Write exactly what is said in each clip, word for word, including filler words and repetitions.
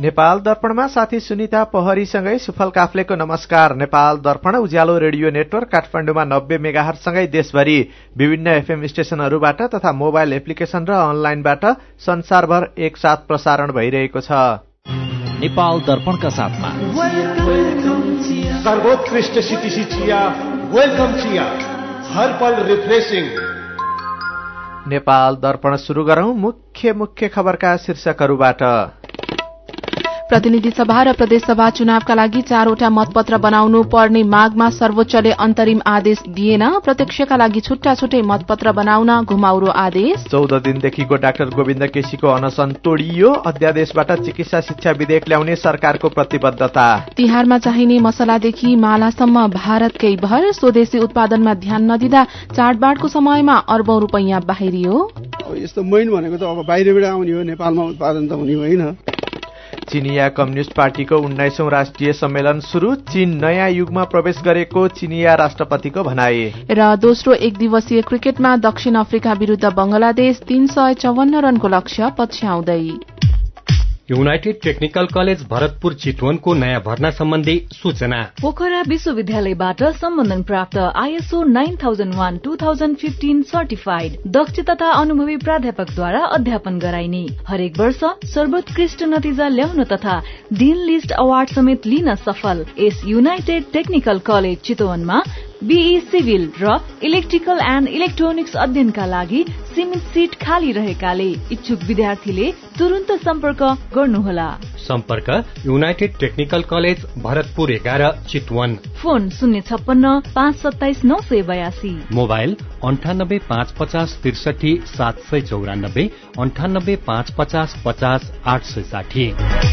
नेपाल दर्पणमा साथी सुनिता पहरीसँगै सुफल काफ्लेको नमस्कार। नेपाल दर्पण उज्यालो रेडियो नेटवर्क काठमाडौँमा नब्बे मेगाहर्जसँगै देशभरि विभिन्न एफएम स्टेशनहरूबाट तथा मोबाइल एप्लिकेशन र अनलाइनबाट संसारभर एकसाथ प्रसारण भइरहेको छ। नेपाल दर्पणका साथमा सर्वोत्कृष्ट सिटिसी चिया, वेलकम चिया, हर पल रिफ्रेशिङ। नेपाल दर्पण सुरु गरौं मुख्य मुख्य खबरका शीर्षकहरूबाट। प्रतिनिधि सभा र प्रदेश सभा चुनावका लागि चारवटा मतपत्र बनाउनु पर्ने मागमा सर्वोच्चले अन्तरिम आदेश दिएन। प्रत्यक्षका लागि छुट्टा छुट्टै मतपत्र बनाउन घुमाउरो आदेश। चौध दिनदेखिको डाक्टर गोविन्द केसीको अनशन तोडियो। अध्यादेशबाट चिकित्सा शिक्षा विधेयक ल्याउने सरकारको प्रतिबद्धता। तिहारमा चाहिने मसलादेखि मालासम्म भारतकै भर। स्वदेशी उत्पादनमा ध्यान नदिँदा चाडबाडको समयमा अर्बौं रूपैयाँ बाहिरियो। यस्तो मैन भनेको त अब बाहिरबाट आउने हो, नेपालमा उत्पादन त हुने होइन। चिनिया कम्युनिष्ट पार्टीको उन्नाइसौं राष्ट्रिय सम्मेलन शुरू। चीन नयाँ युगमा प्रवेश गरेको चिनिया राष्ट्रपतिको भनाई। र दोस्रो एक दिवसीय क्रिकेटमा दक्षिण अफ्रिका विरूद्ध बंगलादेश तीन सय चौवन्न रनको लक्ष्य पछ्याउँदै। युनाइटेड टेक्निकल कलेज भरतपुर चितवनको नयाँ भर्ना सम्बन्धी सूचना। पोखरा विश्वविद्यालयबाट सम्बन्धन प्राप्त ISO nine thousand one two thousand fifteen certified दक्ष तथा अनुभवी प्राध्यापकद्वारा अध्यापन गराइने। हरेक वर्ष सर्वोत्कृष्ट नतिजा ल्याउन तथा डीन लिस्ट अवार्ड समेत लिन सफल यस युनाइटेड टेक्निकल कलेज चितवनमा बीई सिभिल र इलेक्ट्रिकल एन्ड इलेक्ट्रोनिक्स अध्ययनका लागि सीमित सीट खाली रहेकाले इच्छुक विद्यार्थीले तुरन्त सम्पर्क गर्नुहोला। सम्पर्क युनाइटेड टेक्निकल कलेज भरतपुर एघार चितवन। फोन शून्य छप्पन्न पाँच सत्ताइस नौ सय बयासी। मोबाइल अन्ठानब्बे पाँच पचास त्रिसठी सात सय चौरानब्बे अन्ठानब्बे पाँच पचास पचास आठ सय साठी।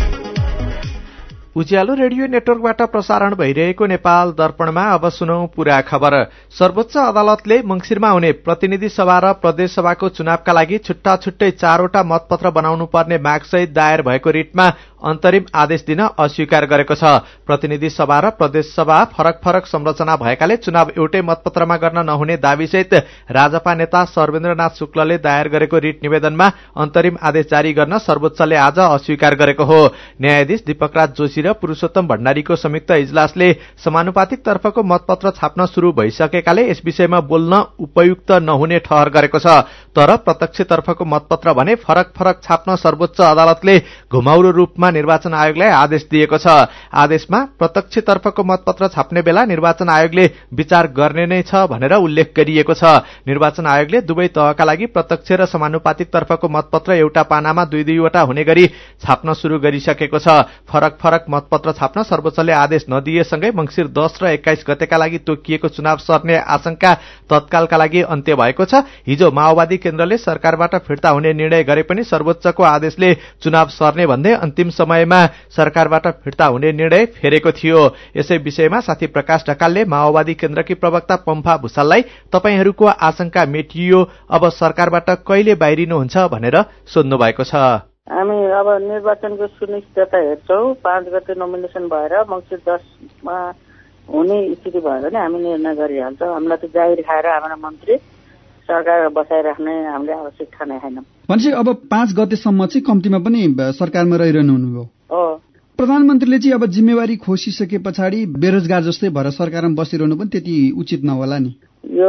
उज्यालो रेडियो नेटवर्कबाट प्रसारण भइरहेको नेपाल दर्पणमा अब सुनौ पूरा खबर। सर्वोच्च अदालतले मंगिरमा हुने प्रतिनिधि सभा र प्रदेश सभाको चुनावका लागि छुट्टा छुट्टै चारवटा मतपत्र बनाउनु पर्ने मागसहित दायर भएको रिटमा अन्तरिम आदेश दिन अस्वीकार गरेको छ। प्रतिनिधि सभा र प्रदेश सभा फरक फरक संरचना भएकाले चुनाव एउटै मतपत्रमा गर्न नहुने दावीसहित राजपा नेता सर्वेन्द्रनाथ शुक्लले दायर गरेको रिट निवेदनमा अन्तरिम आदेश जारी गर्न सर्वोच्चले आज अस्वीकार गरेको हो। न्यायाधीश दीपक राज जोशी र पुरूषोत्तम भण्डारीको संयुक्त इजलासले समानुपातिक तर्फको मतपत्र छाप्न शुरू भइसकेकाले यस विषयमा बोल्न उपयुक्त नहुने ठहर गरेको छ। तर प्रत्यक्ष तर्फको मतपत्र भने फरक फरक छाप्न सर्वोच्च अदालतले घुमाउरो रूपमा निर्वाचन आयोगलाई आदेश दिएको छ। आदेशमा प्रत्यक्ष तर्फको मतपत्र छाप्ने बेला निर्वाचन आयोगले विचार गर्ने नै छ भनेर उल्लेख गरिएको छ। निर्वाचन आयोगले दुवै तहका लागि प्रत्यक्ष र समानुपातिक तर्फको मतपत्र एउटा पानामा दुई दुईवटा हुने गरी छाप्न शुरू गरिसकेको छ। फरक फरक मतपत्र छाप्न सर्वोच्चले आदेश नदिएसँगै मंगिर दस र एक्काइस गतेका लागि तोकिएको चुनाव सर्ने आशंका तत्कालका लागि अन्त्य भएको छ। हिजो माओवादी केन्द्रले सरकारबाट फिर्ता हुने निर्णय गरे पनि सर्वोच्चको आदेशले चुनाव सर्ने भन्दै अन्तिम समयमा सरकारबाट फिर्ता हुने निर्णय फेरेको थियो। यसै विषयमा साथी प्रकाश ढकालले माओवादी केन्द्रकी प्रवक्ता पम्फा भूषाललाई तपाईहरूको आशंका मेटियो, अब सरकारबाट कहिले बाहिरिनुहुन्छ भनेर सोध्नु भएको छ। हामी अब निर्वाचनको सुनिश्चितता हेर्छौं। पाँच गते नोमिनेसन भएर मंगिर दसमा हुने स्थिति भयो भने हामी निर्णय गरिहाल्छौँ। हामीलाई त जाहिर खाएर हाम्रो मन्त्री सरकार बसाइराख्ने हामीले आवश्यक ठाने छैन। भनेपछि अब पाँच गतेसम्म चाहिँ कम्तीमा पनि सरकारमा रहिरहनु हुनुभयो। हो। प्रधानमन्त्रीले चाहिँ अब जिम्मेवारी खोसिसके पछाडि बेरोजगार जस्तै भएर सरकारमा बसिरहनु पनि त्यति उचित नहोला नि। यो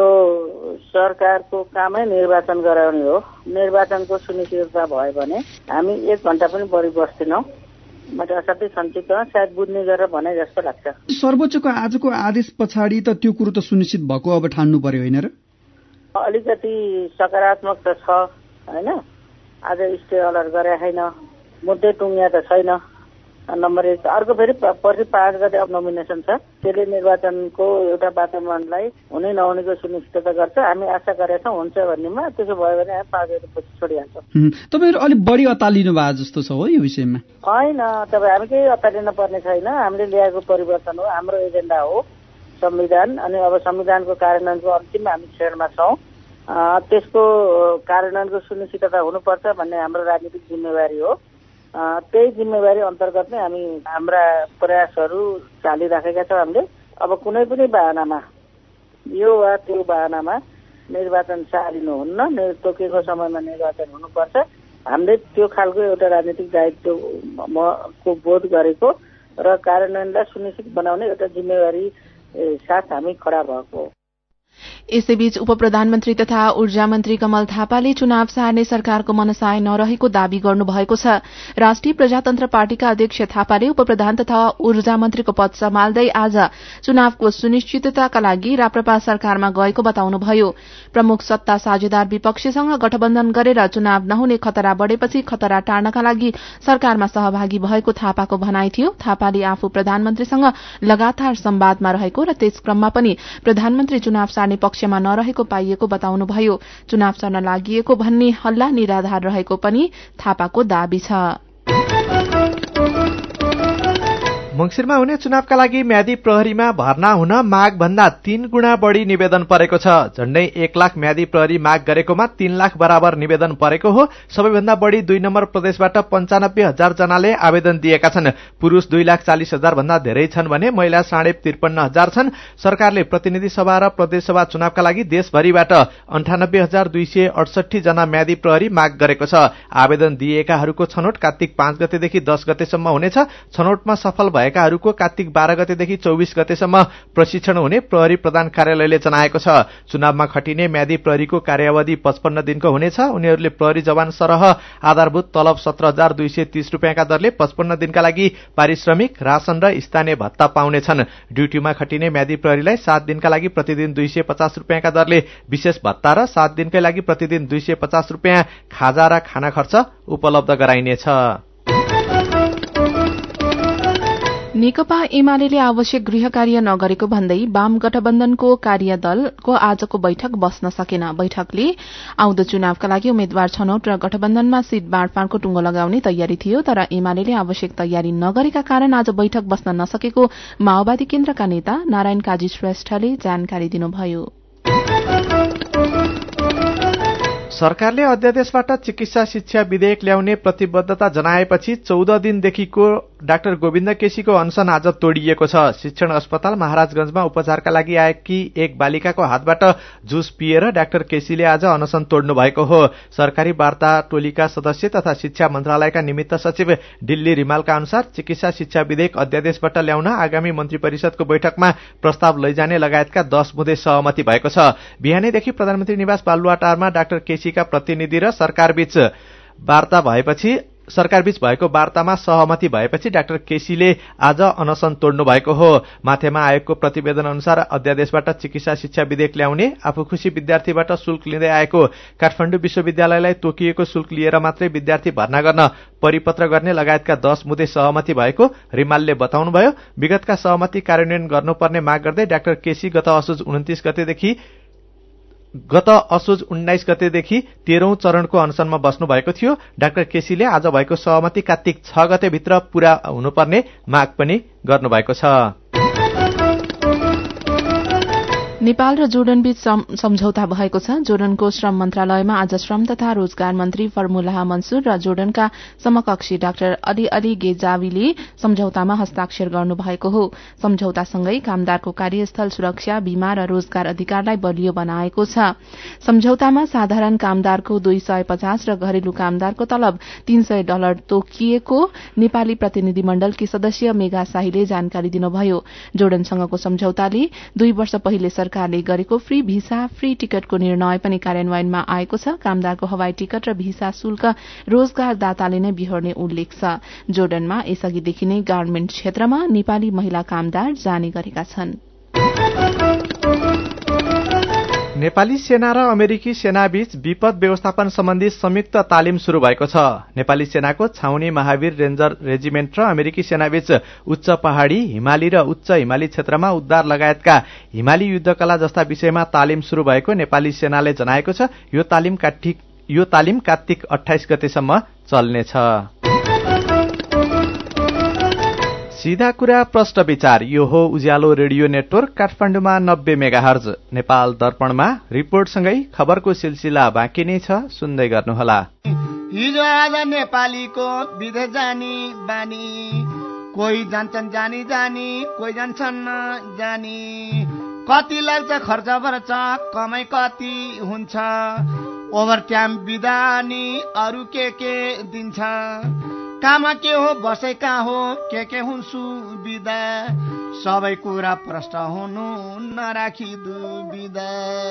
सरकारको कामै निर्वाचन गराउने हो। निर्वाचनको सुनिश्चितता भयो भने हामी एक घण्टा पनि बढी बस्दैनौँ। मैले असाध्यै सन्चित सायद बुझ्ने गरेर भने जस्तो लाग्छ। सर्वोच्चको आजको आदेश पछाडि त त्यो कुरो त सुनिश्चित भएको अब ठान्नु पर्यो होइन र? अलिकति सकारात्मक त छ होइन। आज स्टे अर्डर गरे छैन, मुद्दै टुङ्गिया त छैन। नम्बर एक। अर्को फेरि पछि पाँच गते अब नोमिनेसन छ, त्यसले निर्वाचनको एउटा वातावरणलाई हुने नहुनेको सुनिश्चितता गर्छ। हामी आशा गरेका छौँ हुन्छ भन्नेमा। त्यसो भयो भने हामी पाँच गते पछि छोडिहाल्छौँ। तपाईँहरू अलिक बढी अतालिनु भएको जस्तो छ हो यो विषयमा? होइन, तपाईँ हामी केही अतालिन पर्ने छैन। हामीले ल्याएको परिवर्तन हो, हाम्रो एजेन्डा हो संविधान। अनि अब संविधानको कार्यान्वयनको अन्तिम हामी क्षणमा छौँ। त्यसको कार्यान्वयनको सुनिश्चितता हुनुपर्छ भन्ने हाम्रो राजनीतिक जिम्मेवारी हो। त्यही जिम्मेवारी अन्तर्गत नै हामी हाम्रा प्रयासहरू चालिराखेका छौँ। हामीले अब कुनै पनि बहानामा यो वा त्यो बहानामा निर्वाचन सारिनुहुन्न। तोकेको समयमा निर्वाचन हुनुपर्छ। हामीले त्यो खालको एउटा राजनीतिक दायित्व को बोध गरेको र कार्यान्वयनलाई सुनिश्चित बनाउने एउटा जिम्मेवारी साथ हामी खडा भएको हो। यसैबीच उपप्रधानमन्त्री तथा ऊर्जा मन्त्री कमल थापाले चुनाव सार्ने सरकारको मनसाय नरहेको दावी गर्नुभएको छ। राष्ट्रिय प्रजातन्त्र पार्टीका अध्यक्ष थापाले उपप्रधान तथा ऊर्जा मन्त्रीको पद सम्हाल्दै आज चुनावको सुनिश्चितताका लागि राप्रपा सरकारमा गएको बताउनुभयो। प्रमुख सत्ता साझेदार विपक्षसँग गठबन्धन गरेर चुनाव नहुने खतरा बढ़ेपछि खतरा टार्नका लागि सरकारमा सहभागी भएको थापाको भनाइ थियो। थापाले आफू प्रधानमन्त्रीसँग लगातार संवादमा रहेको र त्यस क्रममा पनि प्रधानमन्त्री चुनाव सार्ने पक्षमा नरहेको पाइएको बताउनुभयो। चुनाव सर्न लागि भन्ने हल्ला निराधार रहेको पनि थापाको दावी छ। मंगिरमा हुने चुनावका लागि म्यादी प्रहरीमा भर्ना हुन माग भन्दा तीन गुणा बढ़ी निवेदन परेको छ। झण्डै एक लाख म्यादी प्रहरी माग गरेकोमा तीन लाख बराबर निवेदन परेको हो। सबैभन्दा बढ़ी दुई नम्बर प्रदेशबाट पञ्चानब्बे हजार जनाले आवेदन दिएका छन्। पुरूष दुई लाख चालिस हजार भन्दा धेरै छन् भने महिला साढे त्रिपन्न हजार छन्। सरकारले प्रतिनिधि सभा र प्रदेशसभा चुनावका लागि देशभरिबाट अन्ठानब्बे हजार दुई सय अडसठी जना म्यादी प्रहरी माग गरेको छ। आवेदन दिएकाहरूको छनौट कार्तिक पाँच गतेदेखि दस गतेसम्म हुनेछ। छनौटमा सफल भएकाहरूको कार्तिक बाह्र गतेदेखि चौबिस गतेसम्म प्रशिक्षण हुने प्रहरी प्रधान कार्यालयले जनाएको छ। चुनावमा खटिने म्यादी प्रहरीको कार्यावधि पचपन्न दिनको हुनेछ। उनीहरूले प्रहरी जवान सरह आधारभूत तलब सत्र हजार दुई सय तीस रुपियाँका दरले पचपन्न दिनका लागि पारिश्रमिक, राशन र स्थानीय भत्ता पाउनेछन्। ड्यूटीमा खटिने म्यादी प्रहरीलाई सात दिनका लागि प्रतिदिन दुई सय पचास रुपियाँका दरले विशेष भत्ता र सात दिनकै लागि प्रतिदिन दुई सय पचास रुपियाँ खाजा र खाना खर्च उपलब्ध गराइनेछ। नेकपा एमाले आवश्यक गृह कार्य नगरेको भन्दै वाम गठबन्धनको कार्यदलको आजको बैठक बस्न सकेन। बैठकले आउँदो चुनावका लागि उम्मेद्वार छनौट र गठबन्धनमा सीट बाँडफाँडको टुंगो लगाउने तयारी थियो, तर एमाले आवश्यक तयारी नगरेका कारण आज बैठक बस्न नसकेको माओवादी केन्द्रका नेता नारायण काजी श्रेष्ठले जानकारी दिनुभयो। सरकारले अध्यादेशबाट चिकित्सा शिक्षा विधेयक ल्याउने प्रतिबद्धता जनाएपछि चौध दिनदेखिको डाक्टर गोविन्द केसीको अनशन आज तोडिएको छ। शिक्षण अस्पताल महाराजगंजमा उपचारका लागि आएकी एक बालिकाको हातबाट जुस पिएर डाक्टर केसीले आज अनशन तोड्नु भएको हो। सरकारी वार्ता टोलीका सदस्य तथा शिक्षा मन्त्रालयका निमित्त सचिव दिल्ली रिमालका अनुसार चिकित्सा शिक्षा विधेयक अध्यादेशबाट ल्याउन आगामी मन्त्री परिषदको बैठकमा प्रस्ताव लैजाने लगायतका दश बुँदे सहमति भएको छ। बिहानैदेखि प्रधानमन्त्री निवास बालुवाटारमा डाक्टर केसीका प्रतिनिधि र सरकारबीच वार्ता भएपछि सरकारबीच भएको वार्तामा सहमति भएपछि डाक्टर केसीले आज अनशन तोड्नु भएको हो। माथेमा आयोगको प्रतिवेदन अनुसार अध्यादेशबाट चिकित्सा शिक्षा विधेयक ल्याउने, आफू खुशी विद्यार्थीबाट शुल्क लिँदै आएको काठमाडौँ विश्वविद्यालयलाई तोकिएको शुल्क लिएर मात्रै विद्यार्थी भर्ना गर्न परिपत्र गर्ने लगायतका दश मुद्दे सहमति भएको रिमालले बताउनुभयो। विगतका सहमति कार्यान्वयन गर्नुपर्ने माग गर्दै डाक्टर केसी गत असोज उन्तिस गतेदेखि गत असोज उन्नाइस गतेदेखि तेह्रौं चरणको अनशनमा बस्नु भएको थियो। डाक्टर केसीले आज भएको सहमति कार्तिक छ गतेभित्र पूरा हुनुपर्ने माग पनि गर्नुभएको छ। नेपाल र जोर्डनबीच सम्झौता भएको छ। जोर्डनको श्रम मन्त्रालयमा आज श्रम तथा रोजगार मन्त्री फर्मुलाह मन्सुर र जोर्डनका समकक्षी डाक्टर अली अली गेजावीले सम्झौतामा हस्ताक्षर गर्नुभएको हो। सम्झौतासँगै कामदारको कार्यस्थल सुरक्षा, बीमा र रोजगार अधिकारलाई बलियो बनाएको छ। सम्झौतामा साधारण कामदारको दुई सय पचास र घरेलु कामदारको तलब तीन सय डलर तोकिएको नेपाली प्रतिनिधि मण्डलकी सदस्य मेघा शाहीले जानकारी दिनुभयो। जोर्डनसँगको सम्झौताले दुई वर्ष पहिले सरकारले गरेको फ्री भिसा फ्री टिकटको निर्णय पनि कार्यान्वयनमा आएको छ। कामदारको हवाई टिकट र भिसा शुल्क रोजगारदाताले नै बिहोर्ने उल्लेख छ। जोर्डनमा यसअघिदेखि नै गार्मेन्ट क्षेत्रमा नेपाली महिला कामदार जाने गरेका छन्। नेपाली सेना र अमेरिकी सेनाबीच विपद व्यवस्थापन सम्बन्धी संयुक्त तालिम शुरू भएको छ। नेपाली सेनाको छाउनी महावीर रेन्जर रेजिमेन्ट र अमेरिकी सेनाबीच उच्च पहाड़ी, हिमाली र उच्च हिमाली क्षेत्रमा उद्धार लगायतका हिमाली युद्धकला जस्ता विषयमा तालिम शुरू भएको नेपाली सेनाले जनाएको छ। यो तालिम कार्तिक यो तालिम कार्तिक अठाइस गतेसम्म चल्नेछ। सीधा कुरा प्रश्न विचार, यो हो उज्यालो रेडियो नेटवर्क काठमाडौँमा नब्बे मेगाहर्ज। नेपाल दर्पणमा रिपोर्टसँगै खबरको सिलसिला बाँकी नै छ, सुन्दै गर्नुहोला। हिजो आज नेपालीको विदेश जानी बानी, कोही जान्छन् जानी जानी, कोही जान्छन् जानी। कति लाग्छ खर्च पर्छ, कमाइ कति हुन्छ, ओभर टाइम बिदानी अरू के के दिन्छ काममा के हो बसे कहाँ हो के के हुन् सुविधा सबै कुरा प्रश्न हुनु नराखी दुविधा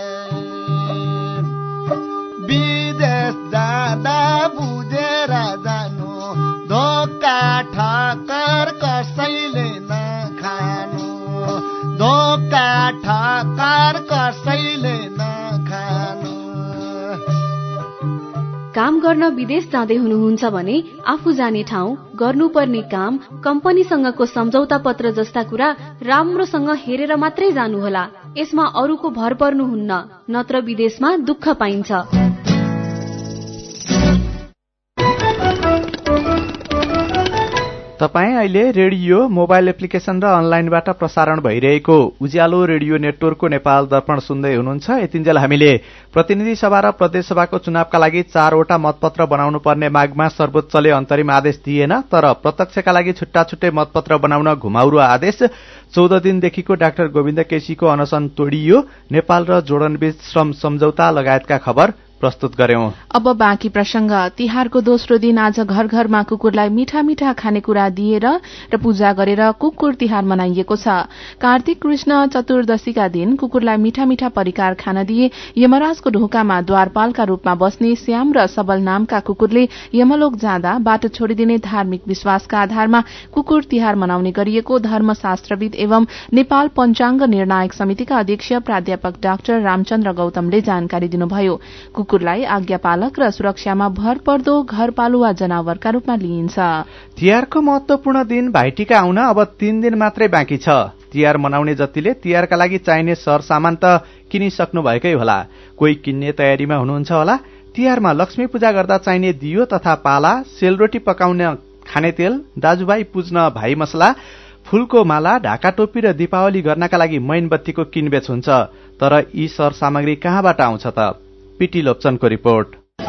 विदेश जाँदा बुझेर जानु धोका ठक्कर कसैले नखानु धोका ठक्कर कसैले नखानु। काम गर्न विदेश जाँदै हुनुहुन्छ भने आफू जाने ठाउँ, गर्नुपर्ने काम, कम्पनीसँगको सम्झौता पत्र जस्ता कुरा राम्रोसँग हेरेर मात्रै जानुहोला। यसमा अरूको भर पर्नुहुन्न, नत्र विदेशमा दुःख पाइन्छ। तपाईँ अहिले रेडियो, मोबाइल एप्लिकेशन र अनलाइनबाट प्रसारण भइरहेको उज्यालो रेडियो नेटवर्कको नेपाल दर्पण सुन्दै हुनुहुन्छ। यतिन्जेल हामीले प्रतिनिधि सभा र प्रदेशसभाको चुनावका लागि चारवटा मतपत्र बनाउनु पर्ने मागमा सर्वोच्चले अन्तरिम आदेश दिएन, तर प्रत्यक्षका लागि छुट्टा छुट्टै मतपत्र बनाउन घुमाउरो आदेश, चौध दिनदेखिको डाक्टर गोविन्द केसीको अनशन तोडियो, नेपाल र जोर्डनबीच श्रम सम्झौता लगायतका खबर प्रस्तुत गर्यौं। अब बाँकी प्रसंग। तिहारको दोस्रो दिन आज घर घरमा कुकुरलाई मिठा मिठा खानेकुरा दिएर र पूजा गरेर कुकुर तिहार मनाइएको छ। कार्तिक कृष्ण चतुर्दशीका दिन कुकुरलाई मिठा मिठा परिकार खान दिए यमराजको ढोकामा द्वारपालका रूपमा बस्ने श्याम र सबल नामका कुकुरले यमलोक जाँदा बाटो छोडिदिने धार्मिक विश्वासका आधारमा कुकुर तिहार मनाउने गरिएको धर्मशास्त्रविद एवं नेपाल पञ्चाङ्ग निर्णायक समितिका अध्यक्ष प्राध्यापक डाक्टर रामचन्द्र गौतमले जानकारी दिनुभयो। कुकुरलाई आज्ञापालक र सुरक्षामा भर पर्दो घरपालुवा जनावरका रूपमा लिइन्छ। तिहारको महत्वपूर्ण दिन भाइटिका आउन अब तीन दिन मात्रै बाँकी छ। तिहार मनाउने जतिले तिहारका लागि चाहिने सरसामान त किनिसक्नु भएकै होला, कोही किन्ने तयारीमा हुनुहुन्छ होला। तिहारमा लक्ष्मी पूजा गर्दा चाहिने दियो तथा पाला, सेलरोटी पकाउन खाने तेल, दाजुभाइ पुज्न भाइ मसला, फूलको माला, ढाका टोपी र दीपावली गर्नका लागि मैनबत्तीको किनबेच हुन्छ। तर यी सरसामग्री कहाँबाट आउँछ त? पीटी लोप्चनको रिपोर्ट।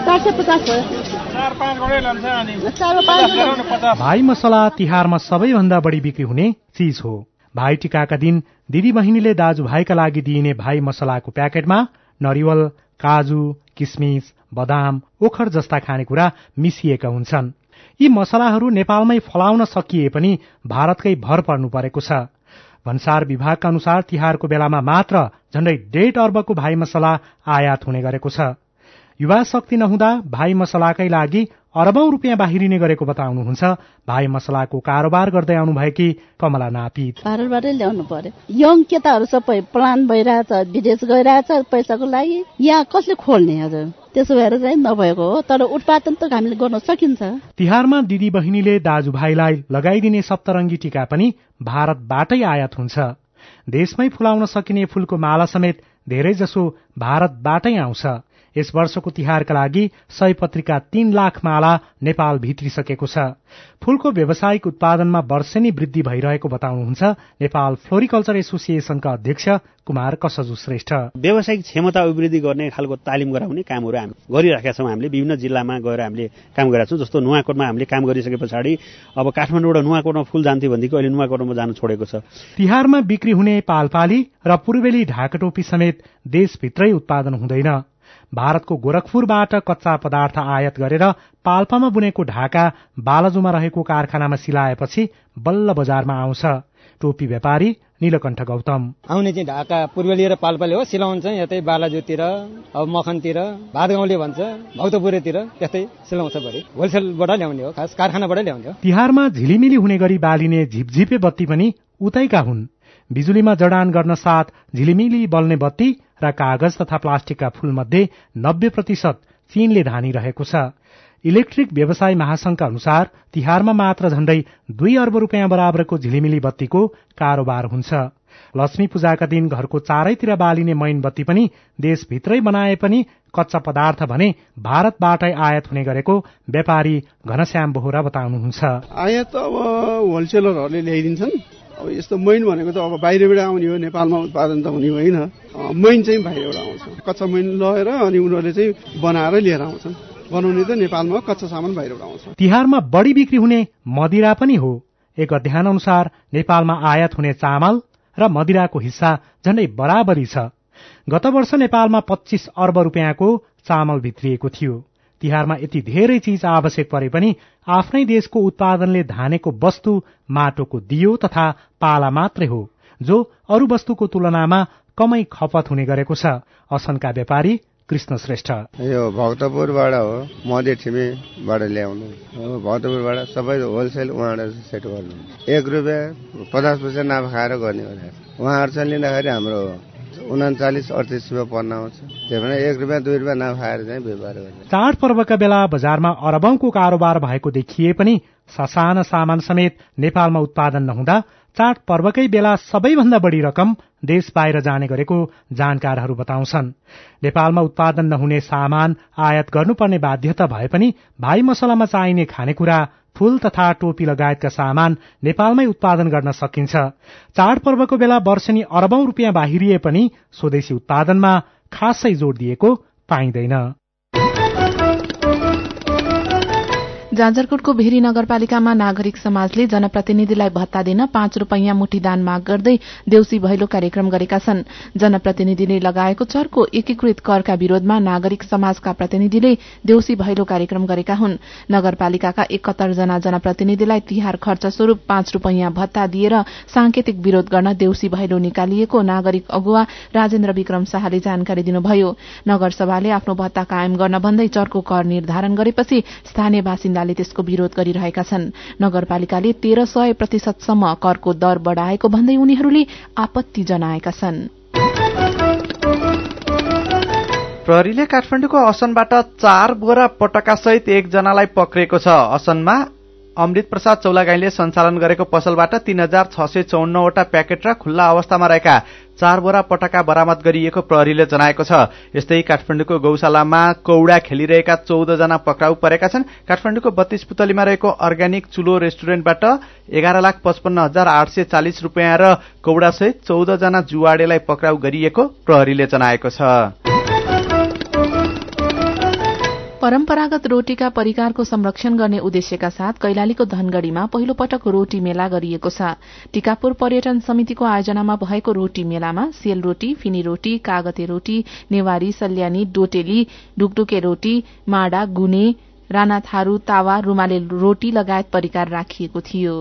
भाइ मसला तिहारमा सबैभन्दा बढी बिक्री हुने चीज हो। भाइ टिकाका दिन दिदी बहिनीले दाजुभाइका लागि दिइने भाइ मसलाको प्याकेटमा नरिवल, काजु, किसमिस, बदाम, ओखर जस्ता खानेकुरा मिसिएका हुन्छन्। यी मसलाहरू नेपालमै फलाउन सकिए पनि भारतकै भर पर्नु परेको छ। भन्सार विभागका अनुसार तिहारको बेलामा मात्र झण्डै डेढ अर्बको भाइ मसला आयात हुने गरेको छ। युवा शक्ति नहुँदा भाइ मसलाकै लागि अरबौं रुपियाँ बाहिरिने गरेको बताउनुहुन्छ भाइ मसलाको कारोबार गर्दै आउनुभएकी कमला नापित। भारतबाटै ल्याउनु पर्यो। यङ केटाहरू सबै प्लान भइरहेछ, विदेश गइरहेछ पैसाको लागि, यहाँ कसले खोल्ने? हजुर त्यसो भएर चाहिँ नभएको हो, तर उत्पादन त हामीले गर्न सकिन्छ। तिहारमा दिदी बहिनीले दाजुभाइलाई लगाइदिने सप्तरङ्गी टीका पनि भारतबाटै आयात हुन्छ। देशमै फुलाउन सकिने फूलको माला समेत धेरै जसो भारतबाटै आउँछ। यस वर्षको तिहारका लागि सय पत्रिका तीन लाख माला नेपाल भित्रिसकेको छ। फूलको व्यावसायिक उत्पादनमा वर्षेनी वृद्धि भइरहेको बताउनुहुन्छ नेपाल फ्लोरिकल्चर एसोसिएशनका अध्यक्ष कुमार कसजु श्रेष्ठ। व्यावसायिक क्षमता अभिवृद्धि गर्ने खालको तालिम गराउने कामहरू हामी गरिराखेका छौँ। हामीले विभिन्न जिल्लामा गएर हामीले काम गरेका छौँ। जस्तो नुवाकोटमा हामीले काम गरिसके पछाडि अब काठमाडौँबाट नुवाकोटमा फूल जान्थ्यो भनेदेखि अहिले नुवाकोटमा जान छोडेको छ। तिहारमा बिक्री हुने पालपाली र पूर्वेली ढाकाटोपी समेत देशभित्रै उत्पादन हुँदैन। भारतको गोरखपुरबाट कच्चा पदार्थ आयात गरेर पाल्पामा बुनेको ढाका बालाजुमा रहेको कारखानामा सिलाएपछि बल्ल बजारमा आउँछ। टोपी व्यापारी नीलकण्ठ गौतम आउने चाहिँ ढाका पूर्वेली र पाल्पाले हो, सिलाउँछ यतै बालाजुतिर, अब मखनतिर, भातगाउँले भन्छ, भक्तपुरेतिर त्यस्तै सिलाउँछ। बढी होलसेलबाट ल्याउने हो, खास कारखानाबाट ल्याउने हो। तिहारमा झिलिमिली हुने गरी बालिने झिपझिपे बत्ती पनि उतैका हुन्। बिजुलीमा जडान गर्न साथ झिलिमिली बल्ने बत्ती र कागज तथा प्लास्टिकका फूलमध्ये नब्बे प्रतिशत चीनले धानिरहेको छ। इलेक्ट्रिक व्यवसाय महासंघका अनुसार तिहारमा मात्र झण्डै दुई अर्ब रुपियाँ बराबरको झिलिमिली बत्तीको कारोबार हुन्छ। लक्ष्मी पूजाका दिन घरको चारैतिर बालिने मैनबत्ती पनि देशभित्रै बनाए पनि कच्चा पदार्थ भने भारतबाटै आयात हुने गरेको व्यापारी घनश्याम बोहरा बताउनुहुन्छ। आयात त अब होलसेलरहरूले ल्याइदिन्छन्। अब यस्तो मैन भनेको त अब बाहिरबाट आउने हो, नेपालमा उत्पादन त हुने होइन। मैन चाहिँ बाहिरबाट आउँछ, कच्चा मैन लगेर अनि उनीहरूले चाहिँ बनाएर लिएर आउँछन्। बनाउने त नेपालमा, कच्चा सामान बाहिरबाट आउँछ। तिहारमा बढी बिक्री हुने मदिरा पनि हो। एक अध्ययन अनुसार नेपालमा आयात हुने चामल र मदिराको हिस्सा झण्डै बराबरी छ। गत वर्ष नेपालमा पच्चीस अर्ब रुपियाँको चामल भित्रिएको थियो। तिहारमा यति धेरै चीज आवश्यक परे पनि आफ्नै देशको उत्पादनले धानेको वस्तु माटोको दियो तथा पाला मात्रै हो, जो अरू वस्तुको तुलनामा कमै खपत हुने गरेको छ। असनका व्यापारी कृष्ण श्रेष्ठ यो भक्तपुरबाट हो, मधे ठिमीबाट ल्याउनु, भक्तपुरबाट सबै होलसेल उहाँबाट सेट गर्नु। एक रुपियाँ पचास पैसा नाफा खाएर गर्ने हो। उहाँहरू चाहिँ लिँदाखेरि हाम्रो उन्चालिस अडतिस रुपियाँ पर्न आउँछ। त्यही भएर एक रुपियाँ दुई रुपियाँ नाफा खाएर चाहिँ व्यापार गर्ने। चाडपर्वका बेला बजारमा अरबौंको कारोबार भएको देखिए पनि ससाना सामान समेत नेपालमा उत्पादन नहुँदा चाडपर्वकै बेला सबैभन्दा बढी रकम देश बाहिर जाने गरेको जानकारहरू बताउँछन्। नेपालमा उत्पादन नहुने सामान आयात गर्नुपर्ने बाध्यता भए पनि भाइ मसलामा चाहिने खानेकुरा, फूल तथा टोपी लगायतका सामान नेपालमै उत्पादन गर्न सकिन्छ। चाडपर्वको बेला वर्षेनी अरबौं रुपियाँ बाहिरिए पनि स्वदेशी उत्पादनमा खासै जोड दिएको पाइँदैन। जाजरकोटको भेरी नगरपालिकामा नागरिक समाजले जनप्रतिनिधिलाई भत्ता दिन पाँच रूपैयाँ मुठीदान माग गर्दै देउसी भैलो कार्यक्रम गरेका छन्। जनप्रतिनिधिले लगाएको चरको एकीकृत करका विरोधमा नागरिक समाजका प्रतिनिधिले देउसी भैलो कार्यक्रम गरेका हुन्। नगरपालिकाका एकहत्तर जना जनप्रतिनिधिलाई तिहार खर्च स्वरूप पाँच रूपैयाँ भत्ता दिएर सांकेतिक विरोध गर्न देउसी भैलो निकालिएको नागरिक अगुवा राजेन्द्र विक्रम शाहले जानकारी दिनुभयो। नगरसभाले आफ्नो भत्ता कायम गर्न भन्दै चरको कर निर्धारण गरेपछि स्थानीय बासिन्दा त्यसको विरोध गरिरहेका छन्। नगरपालिकाले तेह्र सय प्रतिशतसम्म करको दर बढ़ाएको भन्दै उनीहरूले आपत्ति जनाएका छन्। प्रहरीले काठमाडौँको असनबाट चार बोरा पटका सहित एकजनालाई पक्रेको छ। असनमा अमृत प्रसाद चौलागाईले सञ्चालन गरेको पसलबाट तीन हजार छ सय चौन्नवटा प्याकेट र खुल्ला अवस्थामा रहेका चार बोरा पटका बरामद गरिएको प्रहरीले जनाएको छ। यस्तै काठमाडौँको गौशालामा कौडा खेलिरहेका चौध जना पक्राउ परेका छन्। काठमाडौँको बत्तीस पुतलीमा रहेको अर्ग्यानिक चुलो रेस्टुरेन्टबाट एघार लाख पचपन्न हजार आठ सय चालिस रूपियाँ र कौडा सहित चौध जना जुवाडेलाई पक्राउ गरिएको प्रहरीले जनाएको छ। परम्परागत रोटीका परिकारको संरक्षण गर्ने उद्देश्यका साथ कैलालीको धनगढ़ीमा पहिलो पटक रोटी मेला गरिएको छ। टिकापुर पर्यटन समितिको आयोजनामा भएको रोटी मेलामा सेल रोटी, फिनी रोटी, कागते रोटी, नेवारी, सल्यानी, डोटेली, डुकडुके रोटी, माडा, गुने, राना थारू, तावा, रुमाले रोटी लगायत परिकार राखिएको थियो।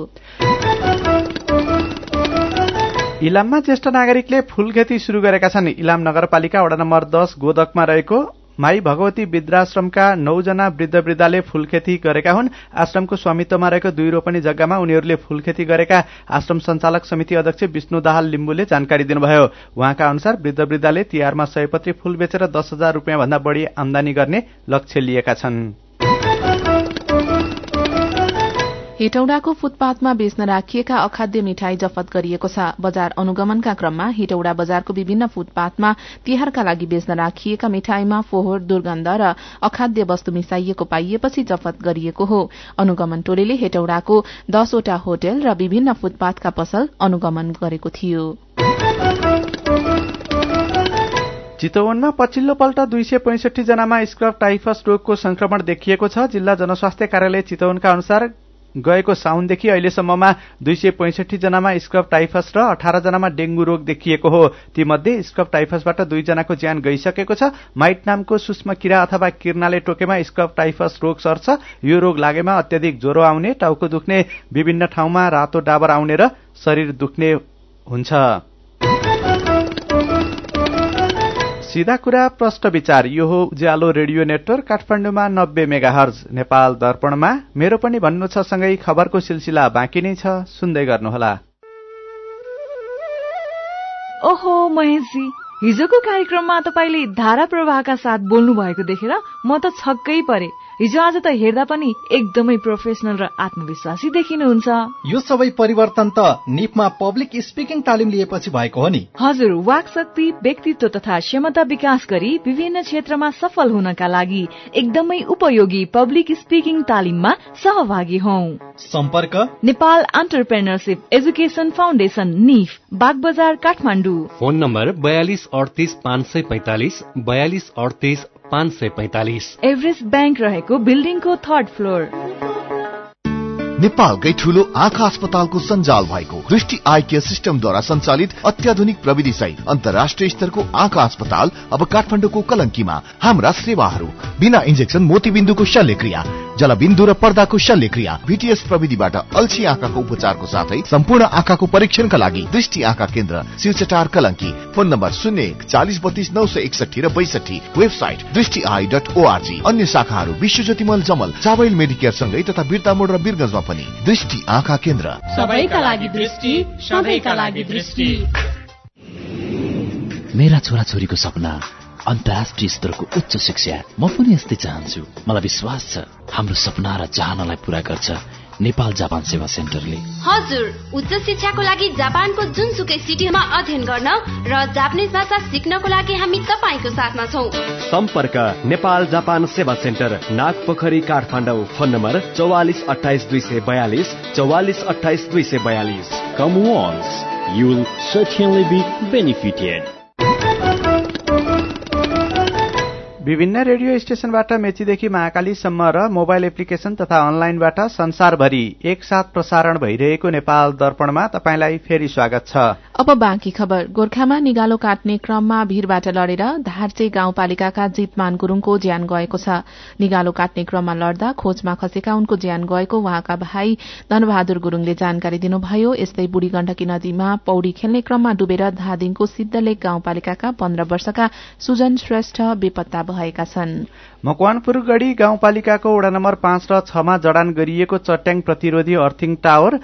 इलाममा ज्येष्ठ नागरिकले फूल खेती शुरू गरेका छन्। इलाम नगरपालिका वडा नम्बर दस गोदकमा रहेको माई भगवती वृद्धाश्रमका नौजना वृद्ध वृद्धाले फूल खेती गरेका हुन्। आश्रमको स्वामित्वमा रहेको दुई रोपनी जग्गामा उनीहरूले फूल खेती गरेका आश्रम सञ्चालक समिति अध्यक्ष विष्णु दाहाल लिम्बुले जानकारी दिनुभयो। उहाँका अनुसार वृद्ध वृद्धाले तिहारमा सयपत्री फूल बेचेर दस हजार रूपियाँ भन्दा बढ़ी आमदानी गर्ने लक्ष्य लिएका छन्। हेटौडाको फुटपाथमा बेच्न राखिएका अखाद्य मिठाई जफत गरिएको छ। बजार अनुगमनका क्रममा हेटौडा बजारको विभिन्न फुटपाथमा तिहारका लागि बेच्न राखिएका मिठाईमा फोहोर, दुर्गन्ध र अखाद्य वस्तु मिसाइएको पाइएपछि जफत गरिएको हो। अनुगमन टोलीले हेटौडाको दसवटा होटल र विभिन्न फुटपाथका पसल अनुगमन गरेको थियो। चितवनमा पछिल्लो पल्ट दुई सय पैंसठी जनामा स्क्रब टाइफस रोगको संक्रमण देखिएको छ। जिल्ला जनस्वास्थ्य कार्यालय चितवनका अनुसार गएको साउनदेखि अहिलेसम्ममा दुई सय पैंसठी जनामा स्क्रब टाइफस र अठार जनामा डेंगू रोग देखिएको हो। तीमध्ये स्क्रब टाइफसबाट दुई जनाको ज्यान गइसकेको छ। माइट नामको सूक्ष्म किरा अथवा किर्नाले टोकेमा स्क्रब टाइफस रोग सर्छ। यो रोग लागेमा अत्याधिक ज्वरो आउने, टाउको दुख्ने, विभिन्न ठाउँमा रातो डाबर आउने र शरीर दुख्ने हुन्छ। सीधा कुरा प्रश्न विचार, यो हो उज्यालो रेडियो नेटवर्क काठमाडौँमा नब्बे मेगा हर्ज। नेपाल दर्पणमा मेरो पनि भन्नु छ सँगै खबरको सिलसिला बाँकी नै छ, सुन्दै गर्नुहोला। ओहो महेशजी, हिजोको कार्यक्रममा तपाईले धारा प्रवाहका साथ बोल्नु भएको देखेर म त छक्कै परे। हिजो आज त हेर्दा पनि एकदमै प्रोफेसनल र आत्मविश्वासी देखिनुहुन्छ। यो सबै परिवर्तन त निपमा पब्लिक स्पिकिङ तालिम लिएपछि भएको हो नि। हजुर, वाक शक्ति, व्यक्तित्व तथा क्षमता विकास गरी विभिन्न क्षेत्रमा सफल हुनका लागि एकदमै उपयोगी पब्लिक स्पिकिङ तालिममा सहभागी हौं। सम्पर्क नेपाल एन्टरप्रेन्योरशिप एजुकेशन फाउन्डेशन, निफ, बागबजार, काठमाडौँ। फोन नम्बर बयालिस अडतिस पाँच सय पैंतालिस बयालिस अडतिस पाँच सय पैंतालिस। एभरेस्ट बैंक रहेको बिल्डिङको थर्ड फ्लोर। नेपालकै ठूलो आँखा अस्पतालको सञ्जाल भएको दृष्टि आई केयर सिस्टमद्वारा सञ्चालित अत्याधुनिक प्रविधि सहित अन्तर्राष्ट्रिय स्तरको आँखा अस्पताल अब काठमाडौँको कलंकीमा। हाम्रा सेवाहरू बिना इन्जेक्सन मोतीबिन्दुको शल्यक्रिया, जलबिन्दु र पर्दाको शल्यक्रिया, भीटीएस प्रविधिबाट अल्छी आँखाको उपचारको साथै सम्पूर्ण आँखाको परीक्षणका लागि दृष्टि आँखा केन्द्र शिवचटार कलंकी। फोन नम्बर शून्य एक चालीस बत्तीस नौ सय एकसठी र बैसठी। वेबसाइट दृष्टि आई डट ओआरजी। अन्य शाखाहरू विश्वज्योति मल जमल, चावल मेडिकेयर सँगै तथा बिर्ता मोड र बिरगंजमा पनि। दृष्टि आँखा केन्द्र, सबैका लागि दृष्टि, सबैका लागि दृष्टि। मेरा छोराछोरीको सपना अन्तर्राष्ट्रिय स्तरको उच्च शिक्षा। म पनि यस्तै चाहन्छु। मलाई विश्वास छ हाम्रो सपना र चाहनालाई पूरा गर्छ नेपाल जापान सेवा सेन्टरले। हजुर, उच्च शिक्षाको लागि जापानको जुनसुकै सिटीमा अध्ययन गर्न र जापानिज भाषा सिक्नको लागि हामी तपाईको साथमा छौं। सम्पर्क Nepal Japan Sewa centre, Nagpokhari, Kathmandu. Phone number चौवालिस अठाइस दुई सय बयालिस, चौवालिस अठाइस दुई सय बयालिस। Come once, you will certainly be benefited. विभिन्न रेडियो स्टेशनबाट मेचीदेखि महाकालीसम्म र मोबाइल एप्लिकेशन तथा अनलाइनबाट संसारभरि एकसाथ प्रसारण भइरहेको नेपाल दर्पणमा तपाईंलाई फेरि स्वागत छ। अब बाँकी खबर। गोर्खामा निगालो काट्ने क्रममा भीरबाट लडेर धारचे गाउँपालिकाका जितमान गुरूङको ज्यान गएको छ। निगालो काट्ने क्रममा लड्दा खोजमा खसेका उनको ज्यान गएको उहाँका भाइ धनबहादुर गुरूङले जानकारी दिनुभयो। यस्तै बुढी गण्डकी नदीमा पौडी खेल्ने क्रममा डुबेर धादिङको सिद्धलेक गाउँपालिकाका पन्ध्र वर्षका सुजन श्रेष्ठ बेपत्ता भएका छन्। मकवानपुर गढी गाउँपालिकाको वडा नम्बर पाँच र छमा जडान गरिएको चट्याङ प्रतिरोधी अर्थिङ टावर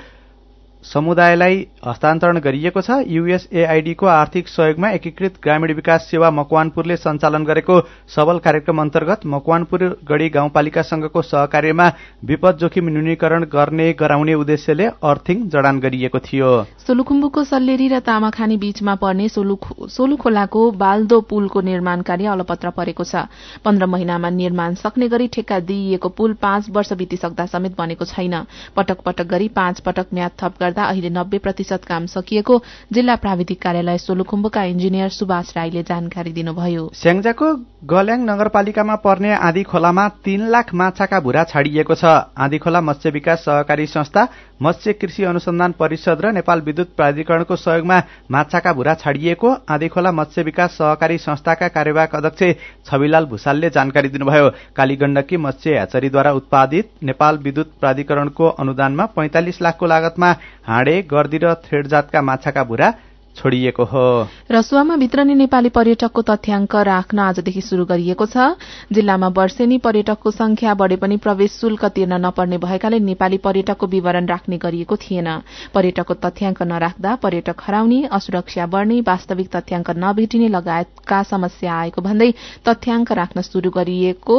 समुदायलाई हस्तान्तरण गरिएको छ। यूएसएआईडी को आर्थिक सहयोगमा एकीकृत ग्रामीण विकास सेवा मकवानपुरले सञ्चालन गरेको सबल कार्यक्रम अन्तर्गत मकवानपुर गढी गाउँपालिकासँगको सहकार्यमा विपद जोखिम न्यूनीकरण गर्ने गराउने उद्देश्यले अर्थिङ जडान गरिएको थियो। सोलुखुम्बुको सल्लेरी र तामाखानी बीचमा पर्ने सोलुखोलाको बाल्दो पुलको निर्माण कार्य अलपत्र परेको छ। पन्ध्र महिनामा निर्माण सक्ने गरी ठेक्का दिइएको पुल पाँच वर्ष बितिसक्दा समेत बनेको छैन। पटक पटक गरी पाँच पटक म्याद थप गर्दा अहिले नब्बे प्रतिशत काम सकिएको जिल्ला प्राविधिक कार्यालय सोलुखुम्बुका इन्जिनियर सुभाष राईले जानकारी दिनुभयो। स्याङ्जाको गल्याङ नगरपालिकामा पर्ने आँधी खोलामा तीन लाख माछाका भुरा छाडिएको छ। आँधी खोला मत्स्य विकास सहकारी संस्था, मत्स्य कृषि अनुसन्धान परिषद र नेपाल विद्युत प्राधिकरणको सहयोगमा माछाका भुरा छाडिएको आँधी खोला मत्स्य विकास सहकारी संस्थाका कार्यवाहक अध्यक्ष छविलाल भूषालले जानकारी दिनुभयो। कालीगण्डकी मत्स्य ह्याचरीद्वारा उत्पादित नेपाल विद्युत प्राधिकरणको अनुदानमा पैंतालिस लाखको लागतमा हाडे, गर्दी र थ्रेड जातका माछाका भुरा छोडिएको हो। रसुवामा भित्रने नेपाली पर्यटकको तथ्याङ्क राख्न आजदेखि शुरू गरिएको छ। जिल्लामा वर्षेनी पर्यटकको संख्या बढे पनि प्रवेश शुल्क तिर्न नपर्ने भएकाले नेपाली पर्यटकको विवरण राख्ने गरिएको थिएन। पर्यटकको तथ्याङ्क नराख्दा पर्यटक हराउने, असुरक्षा बढ्ने, वास्तविक तथ्याङ्क नभेटिने लगायतका समस्या आएको भन्दै तथ्याङ्क राख्न शुरू गरिएको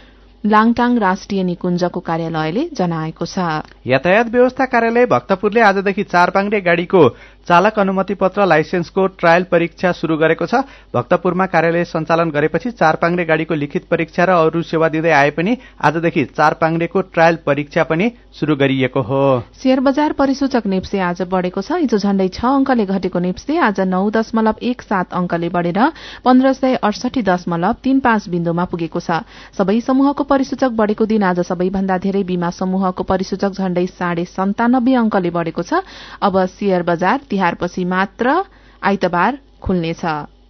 लाङटाङ राष्ट्रिय निकुञ्जको कार्यालयले जनाएको छ। यातायात व्यवस्था कार्यालय भक्तपुरले आजदेखि चार पाङ्ग्रे गाड़ीको चालक अनुमति पत्र लाइसेन्सको ट्रायल परीक्षा शुरू गरेको छ। भक्तपुरमा कार्यालय सञ्चालन गरेपछि चार पाङ्ग्रे गाड़ीको लिखित परीक्षा र अरू सेवा दिँदै आए पनि आजदेखि चार पाङ्ग्रेको ट्रायल परीक्षा पनि शुरू गरिएको हो। शेयर बजार परिसूचक नेप्से आज बढ़ेको छ। हिजो झण्डै छ अंकले घटेको नेप्से आज नौ दशमलव एक सात अंकले बढ़ेर पन्ध्र सय अडसठी दशमलव तीन पाँच बिन्दुमा पुगेको छ। सबै समूहको परिसूचक बढ़ेको दिन आज सबैभन्दा धेरै बीमा समूहको परिसूचक झण्डै साढे सन्तानब्बे अंकले बढ़ेको छ। अब शेयर बजार तिहारपछि मात्र आइतबार खुल्नेछ।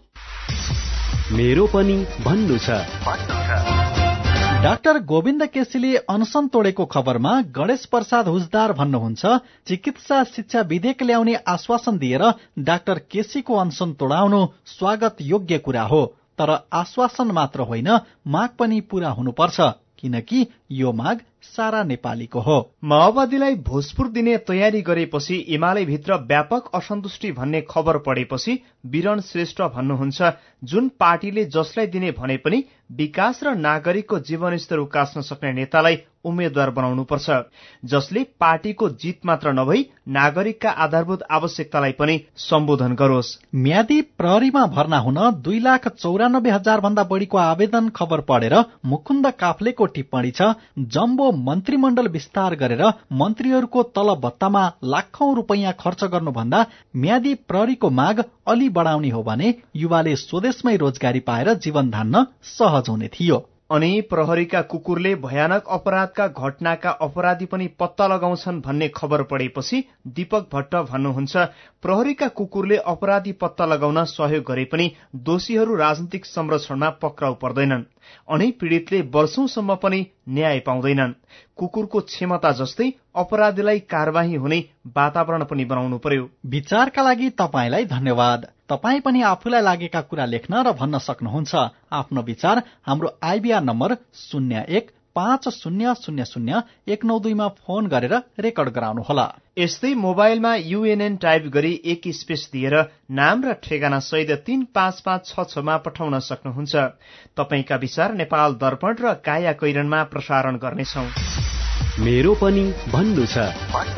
मेरो पनि भन्नु छ। डाक्टर गोविन्द केसीले अनसन तोडेको खबरमा गणेश प्रसाद हुजदार भन्नुहुन्छ, चिकित्सा शिक्षा विधेयक ल्याउने आश्वासन दिएर डाक्टर केसीको अनसन तोडाउनु स्वागत योग्य कुरा हो, तर आश्वासन मात्र होइन, माग पनि पूरा हुनुपर्छ, किनकि यो माग सारा नेपालीको हो। माओवादीलाई भोजपुर दिने तयारी गरेपछि एमालेभित्र व्यापक असन्तुष्टि भन्ने खबर पढेपछि बिरण श्रेष्ठ भन्नुहुन्छ, जुन पार्टीले जसलाई दिने भने पनि विकास र नागरिकको जीवनस्तर उकास्न सक्ने नेतालाई उम्मेद्वार बनाउनुपर्छ, जसले पार्टीको जित मात्र नभई नागरिकका आधारभूत आवश्यकतालाई पनि सम्बोधन गरोस्। म्यादी प्रहरीमा भर्ना हुन दुई लाख चौरानब्बे हजार भन्दा बढ़ीको आवेदन खबर पढेर मुकुन्द काफ्लेको टिप्पणी छ, जम्बो मन्त्रीमण्डल विस्तार गरेर मन्त्रीहरूको तलब भत्तामा लाखौं रूपैयाँ खर्च गर्नुभन्दा म्यादी प्रहरीको माग अलि बढ़ाउने हो भने युवाले स्वदेशमै रोजगारी पाएर जीवन धान्न सहज हुने थियो। अनि प्रहरीका कुकुरले भयानक अपराधका घटनाका अपराधी पनि पत्ता लगाउँछन् भन्ने खबर पढेपछि दीपक भट्ट भन्नुहुन्छ, प्रहरीका कुकुरले अपराधी पत्ता लगाउन सहयोग गरे पनि दोषीहरू राजनीतिक संरक्षणमा पक्राउ पर्दैनन् अनि पीड़ितले वर्षौंसम्म पनि न्याय पाउँदैनन्। कुकुरको क्षमता जस्तै अपराधीलाई कार्यवाही हुने वातावरण पनि बनाउनु पर्यो। विचारका लागि तपाईंलाई धन्यवाद। तपाई पनि आफूलाई लागेका कुरा लेख्न र भन्न सक्नुहुन्छ। आफ्नो विचार हाम्रो आइबीआर नम्बर शून्य एक पाँच शून्य शून्य शून्य एक नौ दुईमा फोन गरेर रेकर्ड गराउनुहोला। यस्तै मोबाइलमा यूएनएन टाइप गरी एक स्पेस दिएर नाम र ठेगाना सहित तीन पाँच पाँच छ छमा पठाउन सक्नुहुन्छ। तपाईका विचार नेपाल दर्पण र काया कैरनमा प्रसारण गर्नेछौ। मेरो पनि भन्नु छ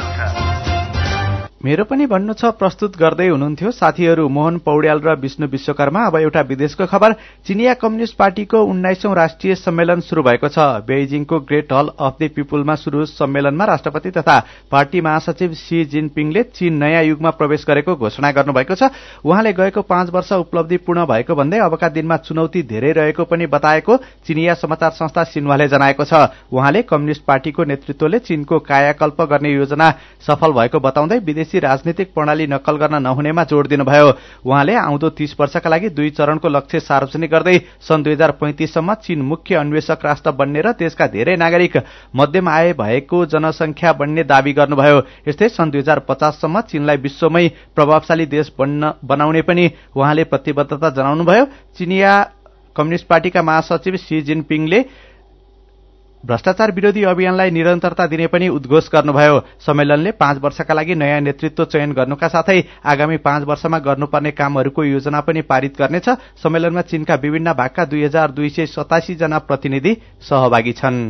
मेरो पनि भन्नु छ प्रस्तुत गर्दै हुनुहुन्थ्यो साथीहरू मोहन पौड्याल र विष्णु विश्वकर्मा। अब एउटा विदेशको खबर। चिनिया कम्युनिष्ट पार्टीको उन्नाइसौं राष्ट्रिय सम्मेलन शुरू भएको छ। बेइजिङको ग्रेट हल अफ द पिपुलमा शुरू सम्मेलनमा राष्ट्रपति तथा पार्टी महासचिव सी जिनपिङले चीन नयाँ युगमा प्रवेश गरेको घोषणा गर्नुभएको छ। उहाँले गएको पाँच वर्ष उपलब्धिपूर्ण भएको भन्दै अबका दिनमा चुनौती धेरै रहेको पनि बताएको चिनिया समाचार संस्था सिन्हुवाले जनाएको छ। उहाँले कम्युनिष्ट पार्टीको नेतृत्वले चीनको कायाकल्प गर्ने योजना सफल भएको बताउँदै विदेशी राजनीतिक प्रणाली नक्कल गर्न नहुनेमा जोड़ दिनुभयो। उहाँले आउँदो तीस वर्षका लागि दुई चरणको लक्ष्य सार्वजनिक गर्दै सन् दुई हजार पैंतिससम्म चीन मुख्य अन्वेषक राष्ट्र बन्ने र देशका धेरै नागरिक मध्यम आय भएको जनसंख्या बन्ने दावी गर्नुभयो। यस्तै सन् दुई हजार पचाससम्म चीनलाई विश्वमै प्रभावशाली देश बन्न बनाउने पनि उहाँले प्रतिबद्धता जनाउनुभयो। चिनिया कम्युनिष्ट पार्टीका महासचिव सी जिनपिङले भ्रष्टाचार विरोधी अभियानलाई निरन्तरता दिने पनि उद्घोष गर्नुभयो। सम्मेलनले पाँच वर्षका लागि नयाँ नेतृत्व चयन गर्नुका साथै आगामी पाँच वर्षमा गर्नुपर्ने कामहरूको योजना पनि पारित गर्नेछ। सम्मेलनमा चीनका विभिन्न भागका दुई हजार दुई सय सतासी जना प्रतिनिधि सहभागी छन्।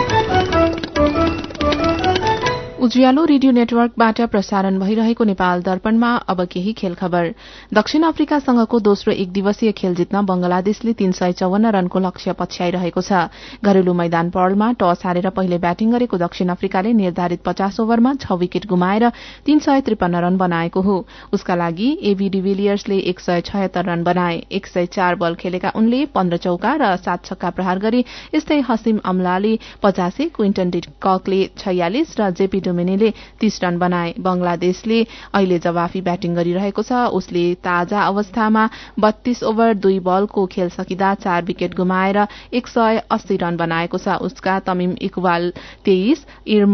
उज्यालो रेडियो नेटवर्कबाट प्रसारण भइरहेको नेपाल दर्पणमा अब केही खेल खबर। दक्षिण अफ्रिकासँगको दोस्रो एक दिवसीय खेल जित्न बंगलादेशले तीन सय चौवन्न रनको लक्ष्य पछ्याइरहेको छ। घरेलु मैदान पर्लमा टस हारेर पहिले ब्याटिङ गरेको दक्षिण अफ्रिकाले निर्धारित पचास ओभरमा छ विकेट गुमाएर तीन सय त्रिपन्न रन बनाएको हो। उसका लागि एबी डिभिलियर्सले एक सय छयत्तर रन बनाए। एक सय चार बल खेलेका उनले पन्ध्र चौका र सात छक्का प्रहार गरे। यस्तै हसिम अमलाले पचासी, क्विन्टन डिककले छयालिस र जेपी डोमिनीले तीस रन बनाए। बंगलादेशले अहिले जवाफी ब्याटिङ गरिरहेको छ। उसले ताजा अवस्थामा बत्तीस ओभर दुई बलको खेल सकिँदा चार विकेट गुमाएर एक सय अस्सी रन बनाएको छ। उसका तमिम इकबाल तेइस,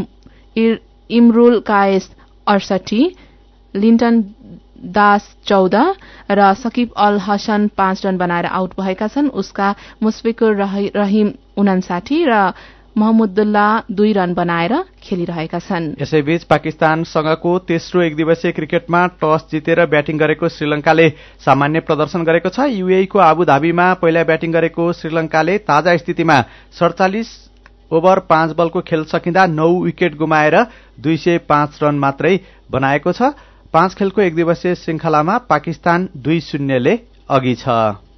इमरुल कायस अडसठी, लिन्टन दास चौध र सकिब अल हसन पाँच रन बनाएर आउट भएका छन्। उसका मुशफिकुर रहिम उनासाठी र महमुदुल्लाह दुई रन बनाएर खेलिरहेका छन्। यसैबीच पाकिस्तानसँगको तेस्रो एक दिवसीय क्रिकेटमा टस जितेर ब्याटिङ गरेको श्रीलंकाले सामान्य प्रदर्शन गरेको छ। यूएई को आबुधाबीमा पहिला ब्याटिङ गरेको श्रीलंकाले ताजा स्थितिमा सडचालिस ओभर पाँच बलको खेल सकिँदा नौ विकेट गुमाएर दुई सय पाँच रन मात्रै बनाएको छ। पाँच खेलको एक दिवसीय श्रृंखलामा पाकिस्तान दुई शून्यले अघि छ।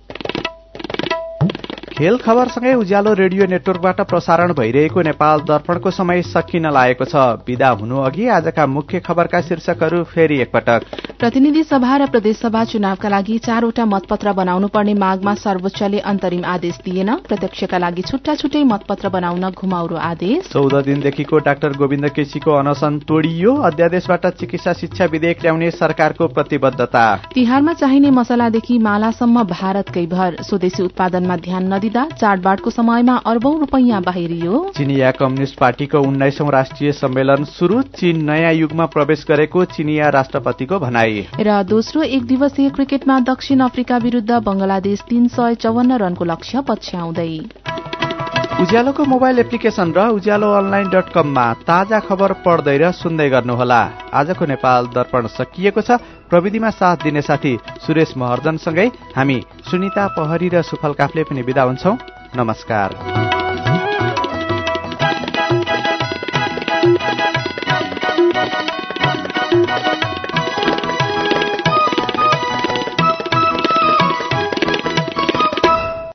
खेल खबरसँगै उज्यालो रेडियो नेटवर्कबाट प्रसारण भइरहेको नेपाल दर्पणको समय सकिन लागेको छ। विदा हुनु अघि आजका मुख्य खबरका शीर्षकहरू फेरि एकपटक। प्रतिनिधि सभा र प्रदेशसभा चुनावका लागि चारवटा मतपत्र बनाउनु पर्ने मागमा सर्वोच्चले अन्तरिम आदेश दिएन। प्रत्यक्षका लागि छुट्टा छुट्टै मतपत्र बनाउन घुमाउरो आदेश। चौध दिनदेखिको डाक्टर गोविन्द केसीको अनशन तोडियो। अध्यादेशबाट चिकित्सा शिक्षा विधेयक ल्याउने सरकारको प्रतिबद्धता। तिहारमा चाहिने मसलादेखि मालासम्म भारतकै भर। स्वदेशी उत्पादनमा ध्यान नदिँदा चाडबाडको समयमा अर्बौं रूपैयाँ बाहिरियो। चिनिया कम्युनिष्ट पार्टीको उन्नाइसौं राष्ट्रिय सम्मेलन शुरू। चीन नयाँ युगमा प्रवेश गरेको चिनिया राष्ट्रपतिको भनाई। र दोस्रो एक दिवसीय क्रिकेटमा दक्षिण अफ्रिका विरूद्ध बंगलादेश तीन सय चौवन्न रनको लक्ष्य पछ्याउँदै। उज्यालोको मोबाइल एप्लिकेशन र उज्यालो अनलाइन डट कममा ताजा खबर पढ्दै र सुन्दै गर्नुहोला। आजको नेपाल दर्पण सकिएको छ। प्रविधिमा साथ दिने साथी सुरेश महर्जनसँगै हामी सुनिता पहरी र सुफल काफले पनि बिदा हुन्छौं। नमस्कार।